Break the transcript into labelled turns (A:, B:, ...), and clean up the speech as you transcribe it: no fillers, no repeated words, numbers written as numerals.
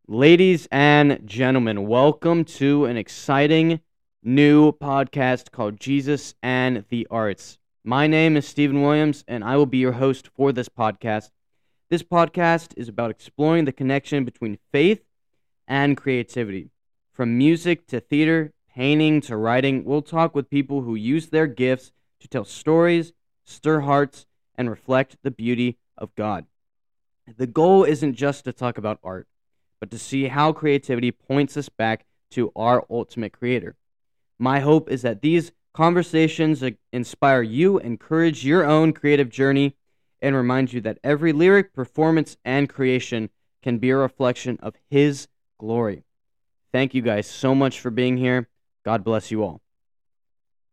A: Ladies and gentlemen, welcome to an exciting new podcast called Jesus and the Arts. My name is Stephen Williams, and I will be your host for this podcast. This podcast is about exploring the connection between faith and creativity. From music to theater, painting to writing, we'll talk with people who use their gifts to tell stories, stir hearts, and reflect the beauty of God. The goal isn't just to talk about art, but to see how creativity points us back to our ultimate creator. My hope is that these conversations inspire you, encourage your own creative journey, and remind you that every lyric, performance, and creation can be a reflection of His glory. Thank you guys so much for being here. God bless you all.